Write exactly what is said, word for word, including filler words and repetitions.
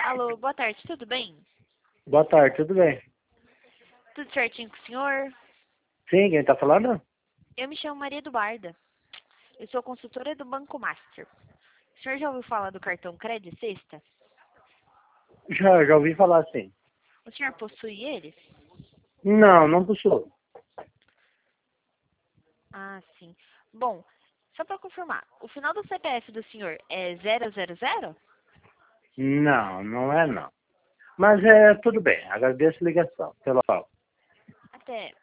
Alô, boa tarde, tudo bem? Boa tarde, tudo bem? Tudo certinho com o senhor? Sim, quem tá falando? Eu me chamo Maria Eduarda. Eu sou consultora do Banco Master. O senhor já ouviu falar do cartão Crédito Sexta? Já, já ouvi falar sim. O senhor possui eles? Não, não possuo. Ah, sim. Bom, só para confirmar, o final do C P F do senhor é zero zero zero? Não, não é não. Mas é tudo bem, agradeço a ligação. Pelo Até